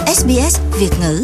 SBS Việt ngữ.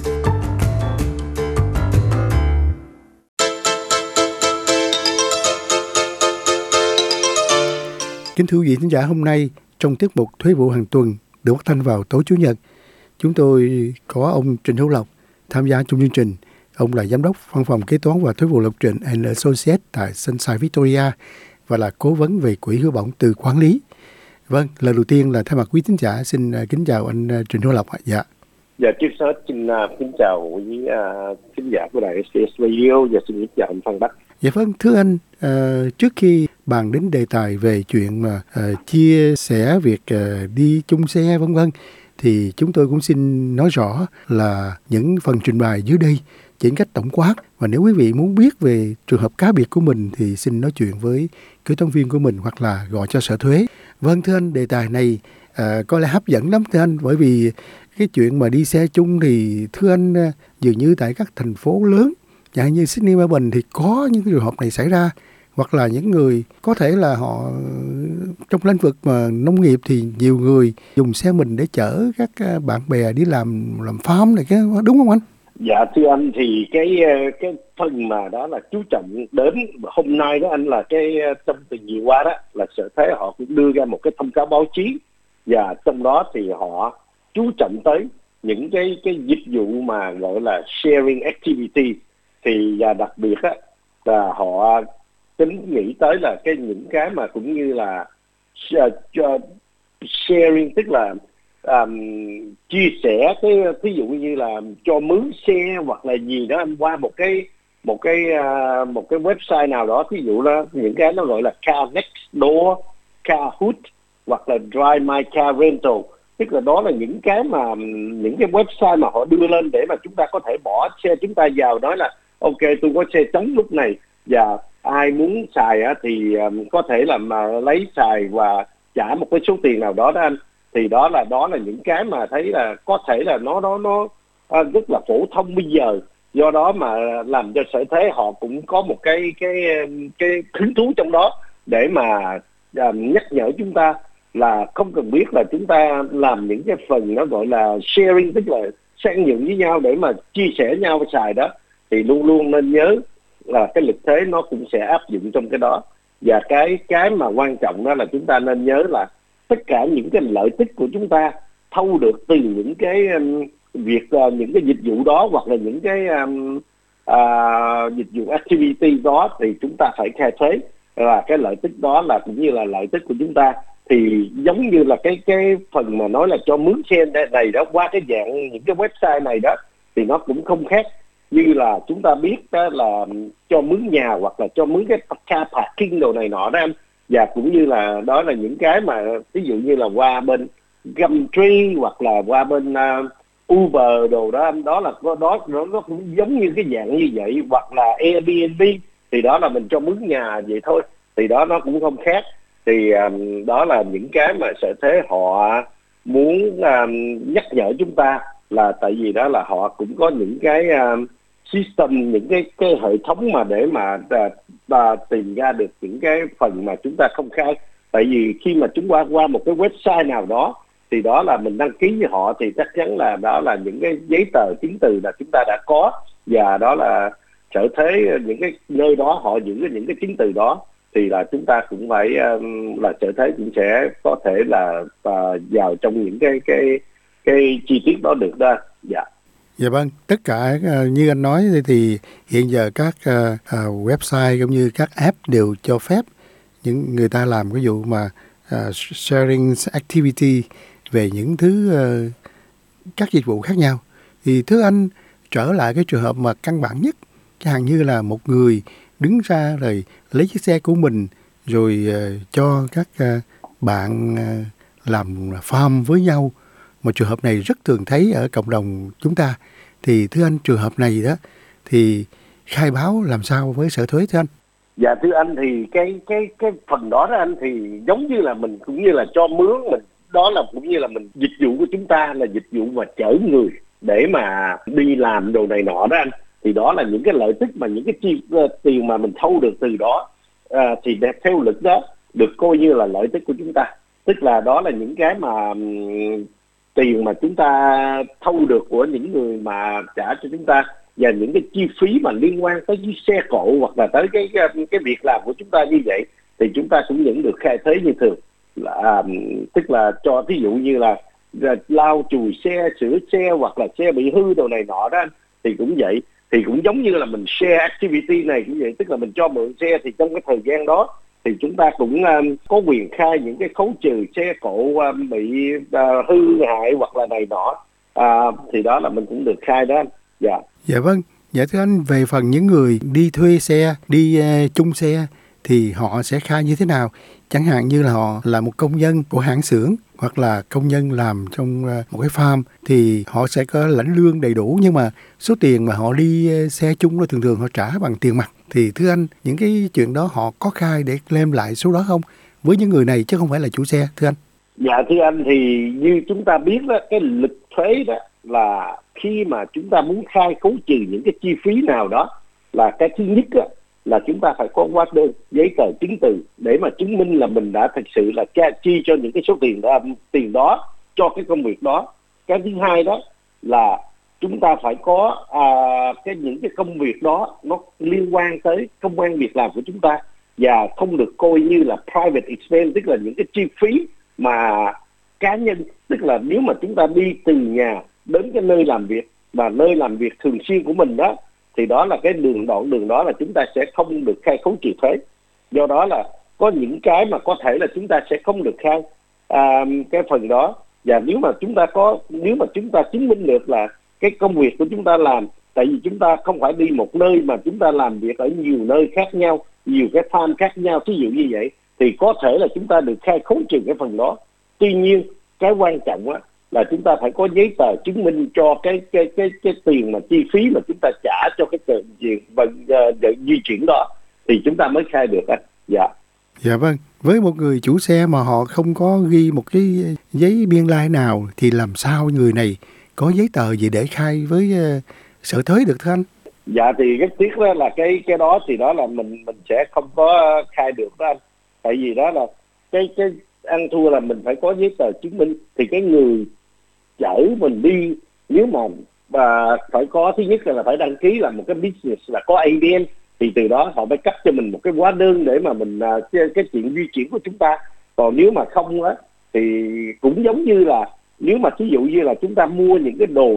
Kính thưa quý vị khán giả, hôm nay trong tiết mục Thuế vụ hàng tuần được phát thanh vào tối Chủ nhật, chúng tôi có ông Trịnh Hữu Lộc tham gia trong chương trình. Ông là giám đốc văn phòng kế toán và thuế vụ Lộc Trịnh & Associates tại Sunshine Victoria và là cố vấn về quỹ hưu bổng từ quản lý. Vâng, lần đầu tiên là thay mặt quý khán giả xin kính chào anh Trịnh Hữu Lộc ạ. Dạ, trước hết xin kính chào quý khán giả của đài SBS Radio và xin kính chào anh Phan Bắc. Dạ vâng, thưa anh, trước khi bàn đến đề tài về chuyện mà chia sẻ việc đi chung xe vân vân, thì chúng tôi cũng xin nói rõ là những phần trình bày dưới đây chỉ cách tổng quát, và nếu quý vị muốn biết về trường hợp cá biệt của mình thì xin nói chuyện với kế toán viên của mình hoặc là gọi cho sở thuế. Vâng thưa anh, đề tài này có lẽ hấp dẫn lắm thưa anh, bởi vì cái chuyện mà đi xe chung thì thưa anh, dường như tại các thành phố lớn chẳng như Sydney, Melbourne thì có những trường hợp này xảy ra, hoặc là những người có thể là họ trong lĩnh vực mà nông nghiệp thì nhiều người dùng xe mình để chở các bạn bè đi làm farm này, đúng không anh? Dạ thưa anh, thì cái phần mà đó là chú trọng đến hôm nay đó anh, là cái trong tuần vừa qua đó là Sở Thuế họ cũng đưa ra một cái thông cáo báo chí, và trong đó thì họ chú trọng tới những cái dịch vụ mà gọi là sharing activity, thì và đặc biệt á là họ tính nghĩ tới là những cái mà cũng như là sharing, tức là chia sẻ cái ví dụ như là cho mướn xe hoặc là gì đó anh, qua một cái website nào đó, ví dụ đó những cái nó gọi là Car Next Door, Kahoot hoặc là Drive My Car Rental, tức là đó là những cái website mà họ đưa lên để mà chúng ta có thể bỏ xe chúng ta vào, nói là ok tôi có xe trống lúc này và ai muốn xài á thì có thể là mà lấy xài và trả một cái số tiền nào đó anh. Thì đó là những cái mà thấy là có thể là nó rất là phổ thông bây giờ, do đó mà làm cho Sở Thuế họ cũng có một cái hứng thú trong đó để mà nhắc nhở chúng ta là không cần biết là chúng ta làm những cái phần nó gọi là sharing, tức là sang nhượng với nhau để mà chia sẻ nhau xài đó, thì luôn luôn nên nhớ là cái luật thuế nó cũng sẽ áp dụng trong cái đó. Và cái mà quan trọng đó là chúng ta nên nhớ là tất cả những cái lợi ích của chúng ta thâu được từ những cái những cái dịch vụ đó, hoặc là những cái dịch vụ activity đó, thì chúng ta phải khai thuế, và cái lợi ích đó là cũng như là lợi ích của chúng ta. Thì giống như là cái phần mà nói là cho mướn xe này đó qua cái dạng những cái website này đó, thì nó cũng không khác như là chúng ta biết đó là cho mướn nhà hoặc là cho mướn cái car parking đồ này nọ đó anh. Và cũng như là đó là những cái mà ví dụ như là qua bên Gumtree hoặc là qua bên Uber đồ đó anh, đó là nó cũng giống như cái dạng như vậy, hoặc là Airbnb, thì đó là mình cho mướn nhà vậy thôi, thì đó nó cũng không khác. Thì đó là những cái mà Sở Thuế họ muốn nhắc nhở chúng ta, là tại vì đó là họ cũng có những cái system, những cái hệ thống mà để mà tìm ra được những cái phần mà chúng ta không khai. Tại vì khi mà chúng qua một cái website nào đó thì đó là mình đăng ký với họ, thì chắc chắn là đó là những cái giấy tờ chứng từ là chúng ta đã có, và đó là Sở Thuế những cái nơi đó họ giữ những cái chứng từ đó, thì là chúng ta cũng phải là Sở Thuế cũng sẽ có thể là vào trong những cái chi tiết đó được đó. Dạ. Dạ vâng, tất cả như anh nói thì hiện giờ các website cũng như các app đều cho phép những người ta làm cái vụ mà sharing activity về những thứ các dịch vụ khác nhau. Thì thưa anh, trở lại cái trường hợp mà căn bản nhất, chẳng hạn như là một người đứng ra rồi lấy chiếc xe của mình rồi cho các bạn làm farm với nhau, một trường hợp này rất thường thấy ở cộng đồng chúng ta. Thì thưa anh, trường hợp này đó thì khai báo làm sao với Sở Thuế thưa anh? Dạ thưa anh, thì cái phần đó anh, thì giống như là mình cũng như là cho mướn mình, đó là cũng như là mình dịch vụ của chúng ta là dịch vụ mà chở người để mà đi làm đồ này nọ đó anh. Thì đó là những cái lợi ích mà những cái tiền mà mình thâu được từ đó, thì theo luật đó được coi như là lợi ích của chúng ta. Tức là đó là những cái mà tiền mà chúng ta thâu được của những người mà trả cho chúng ta, và những cái chi phí mà liên quan tới cái xe cộ hoặc là tới cái việc làm của chúng ta như vậy, thì chúng ta cũng vẫn được khai thuế như thường. Tức là cho ví dụ như là lau chùi xe, sửa xe hoặc là xe bị hư đồ này nọ đó, thì cũng vậy. Thì cũng giống như là mình share activity này cũng vậy, tức là mình cho mượn xe, thì trong cái thời gian đó thì chúng ta cũng có quyền khai những cái khấu trừ xe cộ bị hư hại hoặc là này nọ, thì đó là mình cũng được khai đó anh. Dạ. Dạ vâng. Dạ thưa anh, về phần những người đi thuê xe, đi chung xe thì họ sẽ khai như thế nào? Chẳng hạn như là họ là một công nhân của hãng xưởng hoặc là công nhân làm trong một cái farm, thì họ sẽ có lãnh lương đầy đủ, nhưng mà số tiền mà họ đi xe chung đó thường họ trả bằng tiền mặt. Thì thưa anh, những cái chuyện đó họ có khai để claim lại số đó không? Với những người này chứ không phải là chủ xe, thưa anh. Dạ thưa anh, thì như chúng ta biết đó, cái lịch thuế đó là khi mà chúng ta muốn khai khấu trừ những cái chi phí nào đó, là cái thứ nhất đó, là chúng ta phải có hóa đơn, giấy tờ chứng từ để mà chứng minh là mình đã thực sự là chi cho những cái số tiền đó cho cái công việc đó. Cái thứ hai đó là chúng ta phải có những cái công việc đó nó liên quan tới công ăn việc làm của chúng ta, và không được coi như là private expense, tức là những cái chi phí mà cá nhân. Tức là nếu mà chúng ta đi từ nhà đến cái nơi làm việc, và nơi làm việc thường xuyên của mình đó, thì đó là cái đoạn đường đó là chúng ta sẽ không được khai khấu trừ thuế. Do đó là có những cái mà có thể là chúng ta sẽ không được khai cái phần đó. Và nếu mà chúng ta chứng minh được là cái công việc của chúng ta làm, tại vì chúng ta không phải đi một nơi mà chúng ta làm việc ở nhiều nơi khác nhau, nhiều cái farm khác nhau, ví dụ như vậy, thì có thể là chúng ta được khai khấu trừ cái phần đó. Tuy nhiên cái quan trọng á là chúng ta phải có giấy tờ chứng minh cho cái tiền mà chi phí mà chúng ta trả cho cái chuyện di chuyển đó, thì chúng ta mới khai được anh. Dạ. Dạ vâng. Với một người chủ xe mà họ không có ghi một cái giấy biên lai nào, thì làm sao người này có giấy tờ gì để khai với sở thuế được thưa anh? Dạ thì rất tiếc đó là cái đó thì đó là mình sẽ không có khai được đó anh. Tại vì đó là cái ăn thua là mình phải có giấy tờ chứng minh. Thì cái người chở mình đi, nếu mà phải có, thứ nhất là phải đăng ký là một cái business, là có ADN, thì từ đó họ phải cấp cho mình một cái hóa đơn để mà mình cái chuyện di chuyển của chúng ta. Còn nếu mà không á, thì cũng giống như là nếu mà ví dụ như là chúng ta mua những cái đồ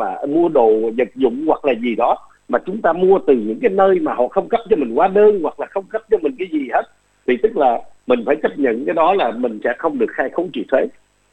vật dụng hoặc là gì đó mà chúng ta mua từ những cái nơi mà họ không cấp cho mình hóa đơn hoặc là không cấp cho mình cái gì hết, thì tức là mình phải chấp nhận cái đó là mình sẽ không được khai khấu trừ thuế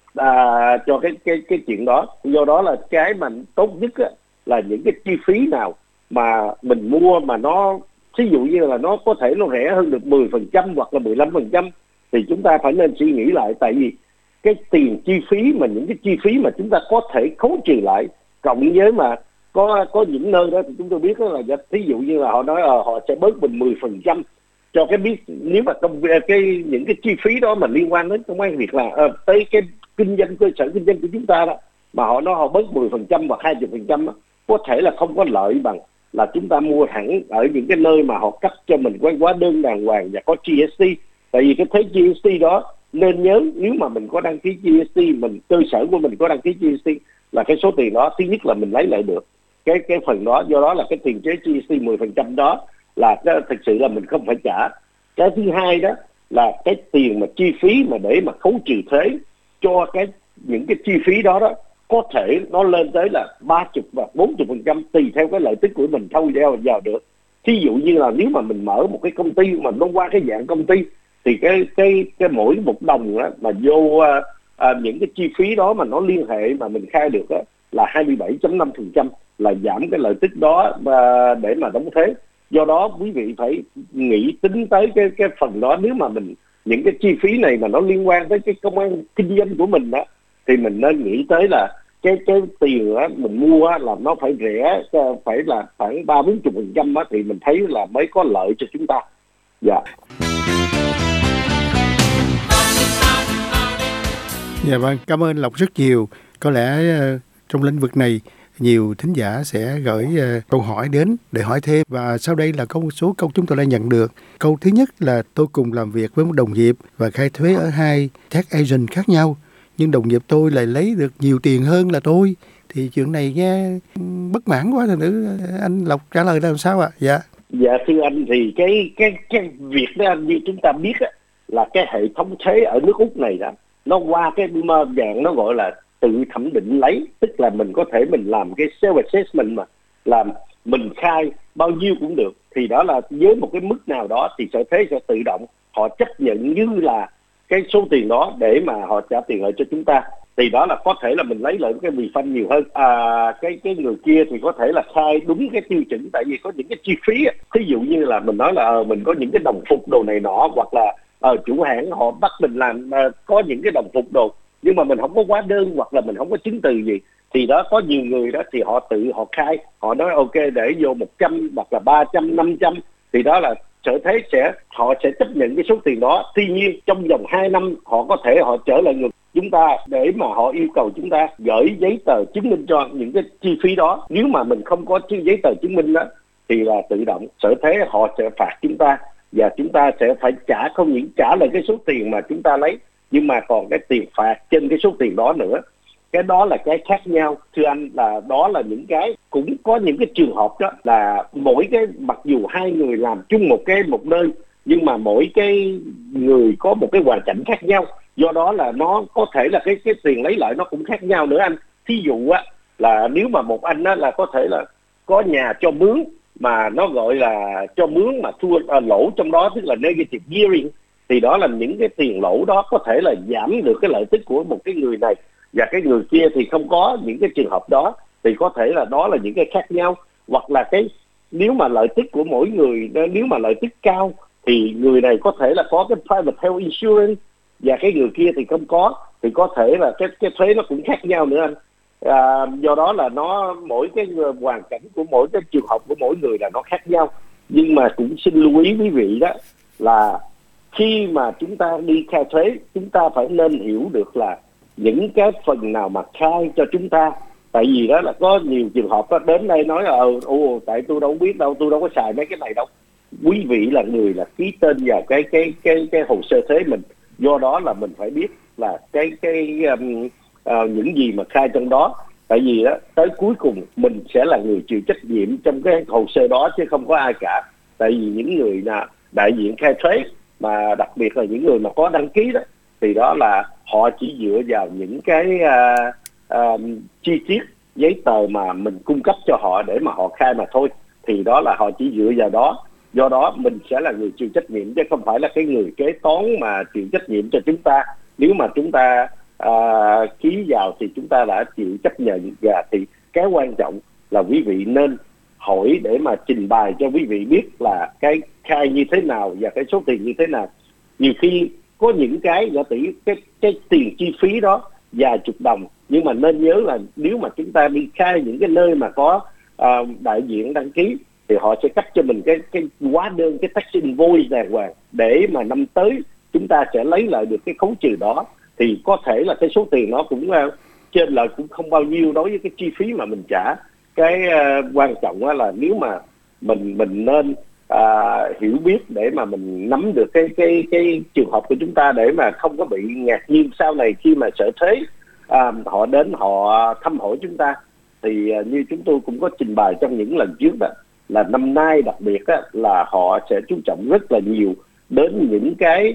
cho cái chuyện đó. Do đó là cái mà tốt nhất á, là những cái chi phí nào mà mình mua mà nó ví dụ như là nó có thể nó rẻ hơn được 10% hoặc là 15%, thì chúng ta phải nên suy nghĩ lại. Tại vì cái tiền chi phí mà những cái chi phí mà chúng ta có thể khấu trừ lại, cộng với mà có những nơi đó thì chúng tôi biết đó là ví dụ như là họ nói họ sẽ bớt mình 10% cho cái biết, nếu mà những cái chi phí đó mà liên quan đến công an việc làm tới cái kinh doanh, cơ sở kinh doanh của chúng ta đó, mà họ nói họ bớt 10% hoặc 20% đó, có thể là không có lợi bằng là chúng ta mua thẳng ở những cái nơi mà họ cấp cho mình cái hóa đơn đàng hoàng và có GST. Tại vì cái thuế GST đó nên nhớ, nếu mà mình có đăng ký GST, cơ sở của mình có đăng ký GST, là cái số tiền đó thứ nhất là mình lấy lại được cái phần đó. Do đó là cái tiền thuế GST 10% đó là thực sự là mình không phải trả. Cái thứ hai đó là cái tiền mà chi phí mà để mà khấu trừ thuế cho những cái chi phí đó có thể nó lên tới là 30 và 40% tùy theo cái lợi tức của mình thâu vào được. Thí dụ như là nếu mà mình mở một cái công ty mà nó qua cái dạng công ty, thì cái mỗi một đồng đó mà vô những cái chi phí đó mà nó liên hệ mà mình khai được đó, là 27.5%, là giảm cái lợi tức đó để mà đóng thuế. Do đó quý vị phải nghĩ tính tới cái phần đó. Nếu mà những cái chi phí này mà nó liên quan tới cái công ăn kinh doanh của mình đó, thì mình nên nghĩ tới là cái tiền đó mình mua là nó phải rẻ, phải là khoảng 30-40% đó, thì mình thấy là mới có lợi cho chúng ta. Dạ. Dạ vâng, cảm ơn Lộc rất nhiều. Có lẽ trong lĩnh vực này nhiều thính giả sẽ gửi câu hỏi đến để hỏi thêm, và sau đây là có một số câu chúng tôi đã nhận được. Câu thứ nhất là tôi cùng làm việc với một đồng nghiệp và khai thuế ở 2 tax agent khác nhau. nhưng đồng nghiệp tôi lại lấy được nhiều tiền hơn là tôi, thì chuyện này nghe bất mãn quá. Thành nữ anh Lộc trả lời làm sao ạ? Dạ thưa anh, thì cái việc đó anh, như chúng ta biết á, là cái hệ thống thuế ở nước Úc này đó, nó qua cái dạng nó gọi là tự thẩm định lấy, tức là mình có thể mình làm cái self assessment, mà làm mình khai bao nhiêu cũng được, thì đó là với một cái mức nào đó thì sở thuế sẽ tự động họ chấp nhận như là cái số tiền đó để mà họ trả tiền lại cho chúng ta. Thì đó là có thể là mình lấy lại cái refund nhiều hơn. Cái người kia thì có thể là khai đúng cái tiêu chuẩn, tại vì có những cái chi phí, ví dụ như là mình nói là mình có những cái đồng phục đồ này nọ, hoặc là chủ hãng họ bắt mình làm có những cái đồng phục đồ, nhưng mà mình không có hóa đơn hoặc là mình không có chứng từ gì, thì đó có nhiều người đó thì họ tự họ khai, họ nói ok để vô 100 hoặc là 300, 500, thì đó là sở thuế họ sẽ chấp nhận cái số tiền đó. Tuy nhiên trong vòng 2 năm họ có thể họ trở lại ngược chúng ta để mà họ yêu cầu chúng ta gửi giấy tờ chứng minh cho những cái chi phí đó. Nếu mà mình không có giấy tờ chứng minh đó thì là tự động sở thuế họ sẽ phạt chúng ta, và chúng ta sẽ phải không những trả lại cái số tiền mà chúng ta lấy, nhưng mà còn cái tiền phạt trên cái số tiền đó nữa. Cái đó là cái khác nhau thưa anh, là đó là những cái cũng có những cái trường hợp đó là mỗi cái, mặc dù hai người làm chung một nơi, nhưng mà mỗi cái người có một cái hoàn cảnh khác nhau, do đó là nó có thể là cái tiền lấy lại nó cũng khác nhau nữa anh. Thí dụ á là nếu mà một anh á là có thể là có nhà cho mướn, mà nó gọi là cho mướn mà lỗ trong đó, tức là negative gearing, thì đó là những cái tiền lỗ đó có thể là giảm được cái lợi tức của một cái người này, và cái người kia thì không có những cái trường hợp đó, thì có thể là đó là những cái khác nhau. Hoặc là nếu mà lợi tức của mỗi người, nếu mà lợi tức cao thì người này có thể là có cái private health insurance, và cái người kia thì không có, thì có thể là cái thuế nó cũng khác nhau nữa anh. Do đó là mỗi cái hoàn cảnh của mỗi cái trường hợp của mỗi người là nó khác nhau. Nhưng mà cũng xin lưu ý quý vị đó là khi mà chúng ta đi khai thuế, chúng ta phải nên hiểu được là những cái phần nào mà khai cho chúng ta. Tại vì đó là có nhiều trường hợp đó, đến đây nói là tại tôi đâu biết đâu, tôi đâu có xài mấy cái này đâu. Quý vị là người là ký tên vào cái hồ sơ thuế mình, do đó là mình phải biết là những gì mà khai trong đó. Tại vì đó tới cuối cùng mình sẽ là người chịu trách nhiệm trong cái hồ sơ đó, chứ không có ai cả. Tại vì những người đại diện khai thuế, mà đặc biệt là những người mà có đăng ký đó, thì đó là họ chỉ dựa vào những cái chi tiết giấy tờ mà mình cung cấp cho họ để mà họ khai mà thôi. Thì đó là họ chỉ dựa vào đó, do đó mình sẽ là người chịu trách nhiệm, chứ không phải là cái người kế toán mà chịu trách nhiệm cho chúng ta. Nếu mà chúng ta ký vào thì chúng ta đã chịu chấp nhận. Và thì cái quan trọng là quý vị nên hỏi để mà trình bày cho quý vị biết là cái khai như thế nào và cái số tiền như thế nào. Nhiều khi có những cái tiền chi phí đó vài chục đồng, nhưng mà nên nhớ là nếu mà chúng ta đi khai những cái nơi mà có đại diện đăng ký, thì họ sẽ cấp cho mình cái hóa đơn, cái tax invoice đàng hoàng, để mà năm tới chúng ta sẽ lấy lại được cái khấu trừ đó. Thì có thể là cái số tiền nó cũng trên lại cũng không bao nhiêu đối với cái chi phí mà mình trả. Cái quan trọng là nếu mà mình nên hiểu biết để mà mình nắm được cái trường hợp của chúng ta, để mà không có bị ngạc nhiên sau này khi mà sở thuế họ đến họ thăm hỏi chúng ta. Thì như chúng tôi cũng có trình bày trong những lần trước đó, là năm nay đặc biệt đó, là họ sẽ chú trọng rất là nhiều đến những cái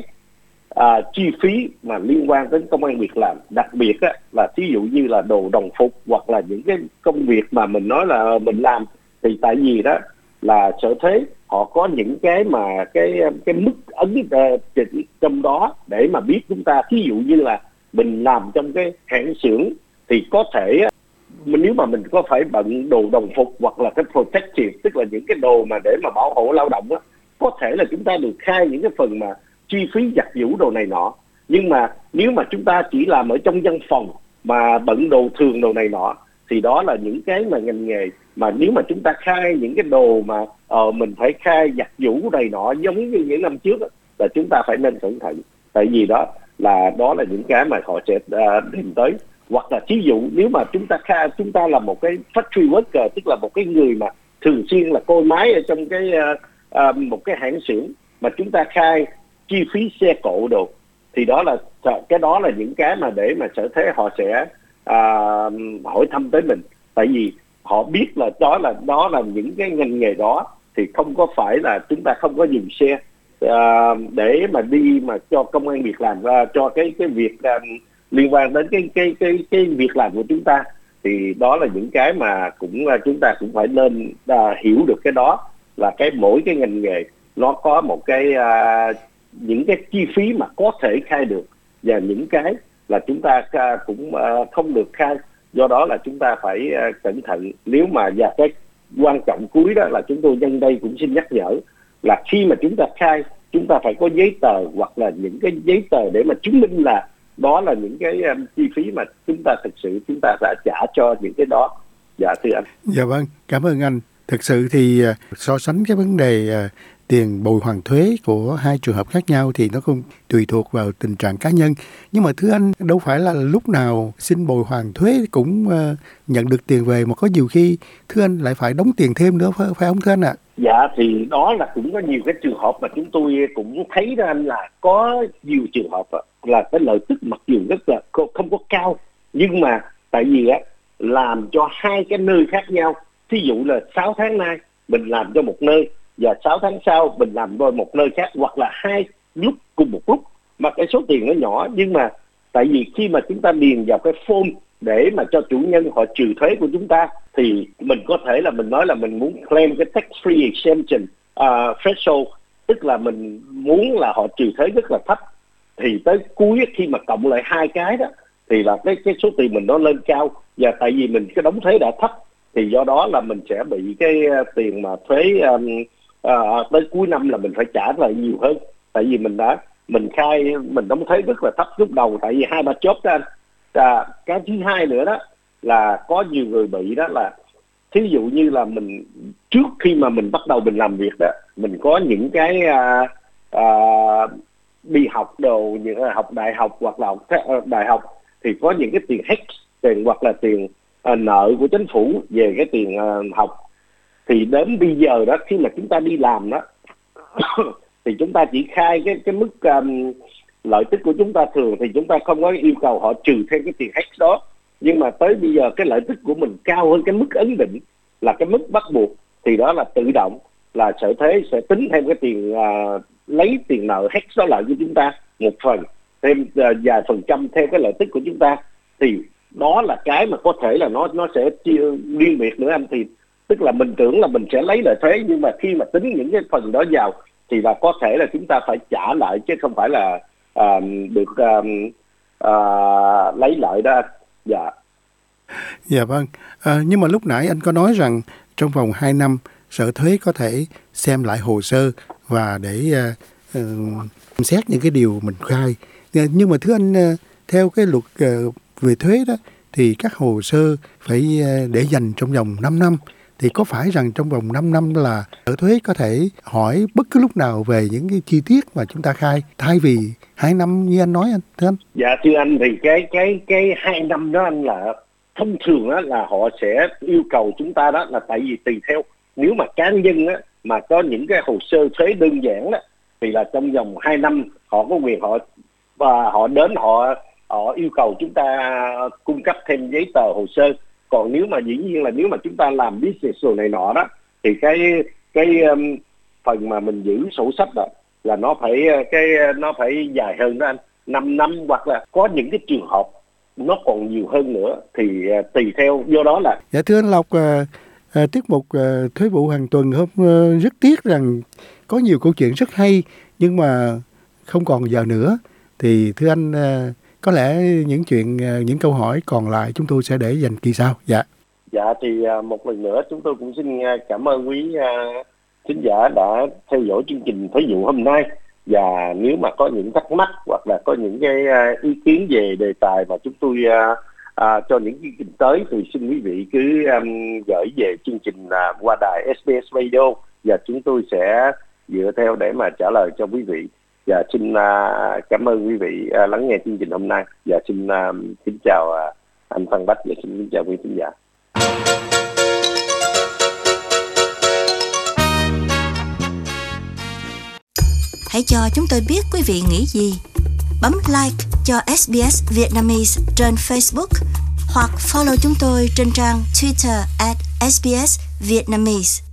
chi phí mà liên quan đến công ăn việc làm. Đặc biệt đó, là ví dụ như là đồ đồng phục, hoặc là những cái công việc mà mình nói là mình làm, thì tại vì đó là sở thuế họ có những cái mà cái mức ấn trong đó để mà biết chúng ta. Ví dụ như là mình làm trong cái hãng xưởng, thì có thể nếu mà mình có phải bận đồ đồng phục hoặc là cái protective, tức là những cái đồ mà để mà bảo hộ lao động đó, có thể là chúng ta được khai những cái phần mà chi phí giặt giũ đồ này nọ. Nhưng mà nếu mà chúng ta chỉ làm ở trong văn phòng mà bận đồ thường đồ này nọ, thì đó là những cái mà ngành nghề mà nếu mà chúng ta khai những cái đồ mà mình phải khai giặt giũ này nọ giống như những năm trước đó, là chúng ta phải nên cẩn thận. Tại vì đó là những cái mà họ sẽ tìm tới. Hoặc là ví dụ nếu mà chúng ta là một cái factory worker, tức là một cái người mà thường xuyên là côi máy ở trong một cái hãng xưởng, mà chúng ta khai chi phí xe cộ đồ, thì cái đó là những cái mà để mà Sở Thuế họ sẽ hỏi thăm tới mình, tại vì họ biết là đó là những cái ngành nghề đó thì không có phải là chúng ta không có dùng xe để mà đi mà cho công an việc làm, cho cái việc liên quan đến cái việc làm của chúng ta. Thì đó là những cái mà chúng ta cũng phải nên hiểu được cái đó, là mỗi cái ngành nghề nó có một cái những cái chi phí mà có thể khai được, và những cái là chúng ta cũng không được khai. Do đó là chúng ta phải cẩn thận. Nếu mà và cái quan trọng cuối đó là chúng tôi nhân đây cũng xin nhắc nhở là khi mà chúng ta khai, chúng ta phải có giấy tờ hoặc là những cái giấy tờ để mà chứng minh là đó là những cái chi phí mà chúng ta thực sự chúng ta đã trả cho những cái đó. Dạ thưa anh. Dạ vâng, cảm ơn anh. Thực sự thì so sánh cái vấn đề tiền bồi hoàn thuế của hai trường hợp khác nhau thì nó không tùy thuộc vào tình trạng cá nhân. Nhưng mà thưa anh, đâu phải là lúc nào xin bồi hoàn thuế cũng nhận được tiền về, mà có nhiều khi thưa anh lại phải đóng tiền thêm nữa, phải không thưa anh ạ? Dạ thì đó là cũng có nhiều cái trường hợp mà chúng tôi cũng thấy ra anh, là có nhiều trường hợp là cái lợi tức mặc dù rất là không có cao, nhưng mà tại vì làm cho hai cái nơi khác nhau. Thí dụ là 6 tháng nay mình làm cho một nơi và 6 tháng sau mình làm cho một nơi khác, hoặc là hai lúc cùng một lúc mà cái số tiền nó nhỏ. Nhưng mà tại vì khi mà chúng ta điền vào cái form để mà cho chủ nhân họ trừ thuế của chúng ta, thì mình có thể là mình nói là mình muốn claim cái tax free exemption threshold, tức là mình muốn là họ trừ thuế rất là thấp. Thì tới cuối khi mà cộng lại hai cái đó thì là cái số tiền mình nó lên cao, và tại vì mình cái đóng thuế đã thấp thì do đó là mình sẽ bị cái tiền mà thuế tới cuối năm là mình phải trả lại nhiều hơn, tại vì mình khai mình đóng thuế rất là thấp lúc đầu, tại vì 2-3 chốt đó anh. Cái thứ hai nữa đó là có nhiều người bị đó là thí dụ như là mình trước khi mà mình bắt đầu mình làm việc đó, mình có những cái đi học đồ, như học đại học hoặc là học đại học thì có những cái tiền HEC, tiền hoặc là tiền nợ của chính phủ về cái tiền học. Thì đến bây giờ đó, khi mà chúng ta đi làm đó thì chúng ta chỉ khai cái mức lợi tức của chúng ta thường, thì chúng ta không có yêu cầu họ trừ thêm cái tiền HEC đó. Nhưng mà tới bây giờ cái lợi tức của mình cao hơn cái mức ấn định là cái mức bắt buộc, thì đó là tự động là Sở Thuế sẽ tính thêm cái tiền lấy tiền nợ HEC đó lại của chúng ta một phần, thêm vài % theo cái lợi tức của chúng ta. Thì đó là cái mà có thể là nó sẽ chia riêng biệt nữa anh. Thì tức là mình tưởng là mình sẽ lấy lại thuế, nhưng mà khi mà tính những cái phần đó vào thì là có thể là chúng ta phải trả lại, chứ không phải là được lấy lại đó. Dạ. Dạ vâng. Nhưng mà lúc nãy anh có nói rằng trong vòng 2 năm Sở Thuế có thể xem lại hồ sơ và để xét những cái điều mình khai. Nhưng mà thưa anh, theo cái luật về thuế đó thì các hồ sơ phải để dành trong vòng 5 năm. Thì có phải rằng trong vòng 5 năm là Sở Thuế có thể hỏi bất cứ lúc nào về những cái chi tiết mà chúng ta khai, thay vì 2 năm như anh nói anh, thưa anh? Dạ thưa anh, thì cái 2 năm đó anh là thông thường đó là họ sẽ yêu cầu chúng ta đó, là tại vì tùy theo, nếu mà cá nhân á mà có những cái hồ sơ thuế đơn giản đó thì là trong vòng 2 năm họ có quyền họ đến họ yêu cầu chúng ta cung cấp thêm giấy tờ hồ sơ. Còn nếu mà dĩ nhiên là nếu mà chúng ta làm business rồi này nọ đó thì cái phần mà mình giữ sổ sách đó là nó phải dài hơn đó anh, 5 năm, hoặc là có những cái trường hợp nó còn nhiều hơn nữa, thì tùy theo. Do đó là dạ thưa anh Lộc, tiết mục Thuế vụ hàng tuần hôm rất tiếc rằng có nhiều câu chuyện rất hay nhưng mà không còn giờ nữa. Thì thưa anh, có lẽ những câu hỏi còn lại chúng tôi sẽ để dành kỳ sau. Dạ thì một lần nữa chúng tôi cũng xin cảm ơn quý thính giả đã theo dõi chương trình Thuế vụ hôm nay. Và nếu mà có những thắc mắc hoặc là có những cái ý kiến về đề tài mà chúng tôi cho những chương trình tới, thì xin quý vị cứ gửi về chương trình qua đài SBS Radio, và chúng tôi sẽ dựa theo để mà trả lời cho quý vị. Và xin cảm ơn quý vị lắng nghe chương trình hôm nay, và xin kính chào anh Phan Bách, và xin kính chào quý khán giả. Hãy cho chúng tôi biết quý vị nghĩ gì. bấm like cho SBS Vietnamese trên Facebook hoặc follow chúng tôi trên trang Twitter @SBS Vietnamese.